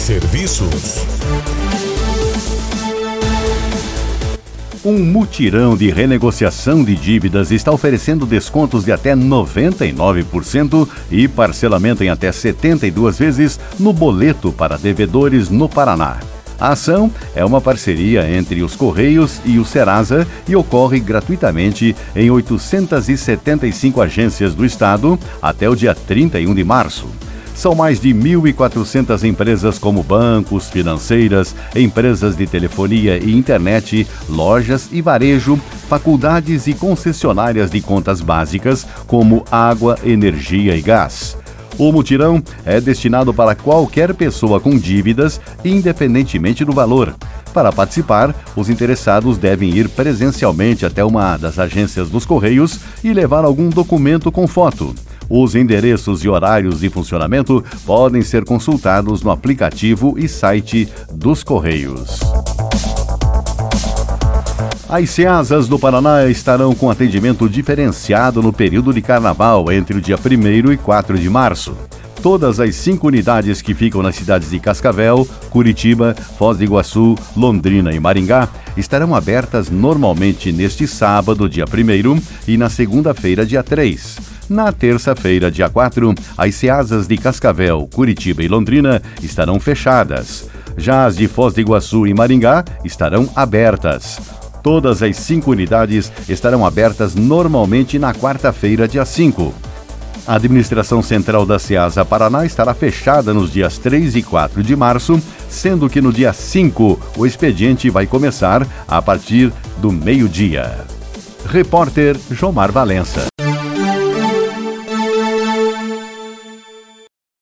Serviços. Um mutirão de renegociação de dívidas está oferecendo descontos de até 99% e parcelamento em até 72 vezes no boleto para devedores no Paraná. A ação é uma parceria entre os Correios e o Serasa e ocorre gratuitamente em 875 agências do estado até o dia 31 de março. São mais de 1.400 empresas como bancos, financeiras, empresas de telefonia e internet, lojas e varejo, faculdades e concessionárias de contas básicas como água, energia e gás. O mutirão é destinado para qualquer pessoa com dívidas, independentemente do valor. Para participar, os interessados devem ir presencialmente até uma das agências dos Correios e levar algum documento com foto. Os endereços e horários de funcionamento podem ser consultados no aplicativo e site dos Correios. As Ceasas do Paraná estarão com atendimento diferenciado no período de carnaval entre o dia 1º e 4 de março. Todas as 5 unidades que ficam nas cidades de Cascavel, Curitiba, Foz do Iguaçu, Londrina e Maringá estarão abertas normalmente neste sábado, dia 1º, e na segunda-feira, dia 3. Na terça-feira, dia 4, as Ceasas de Cascavel, Curitiba e Londrina estarão fechadas. Já as de Foz do Iguaçu e Maringá estarão abertas. Todas as 5 unidades estarão abertas normalmente na quarta-feira, dia 5. A administração central da Ceasa Paraná estará fechada nos dias 3 e 4 de março, sendo que no dia 5 o expediente vai começar a partir do meio-dia. Repórter Jomar Valença.